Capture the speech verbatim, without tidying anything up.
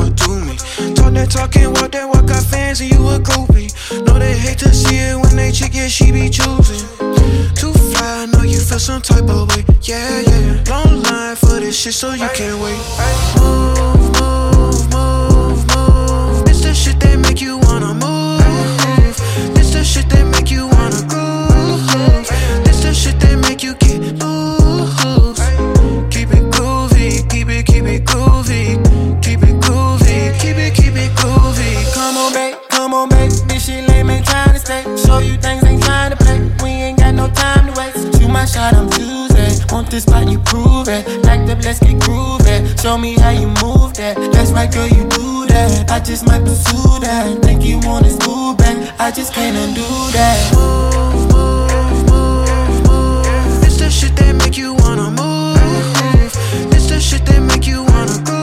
I'ma do me. Talk that talking, walk that walk, got fans and you a groupie. Know they hate to see it when they chick, yeah, she be choosing. Too fly, I know you feel some type of way. Yeah, yeah. Long line for this shit, so you can't wait. Move, move, move, move. It's the shit that make you wanna move. It's the shit that make you wanna groove. It's the shit that make you get loose. Keep it groovy, keep it, keep it groovy. Keep it groovy, keep it, keep it groovy. Come on, babe, come on, babe. This shit lame, ain't trying to stay. Show you things, ain't trying to play. We ain't got no time to waste. Shoot my shot, I'm choosing. Want this spot, you prove it. Back up, let's get groovy. Show me how you move that. That's right, girl, you do that. I just might pursue that. Think you want it smooth back. I just can't undo that. Move, move, move, move. It's the shit that make you wanna move. It's the shit that make you wanna groove.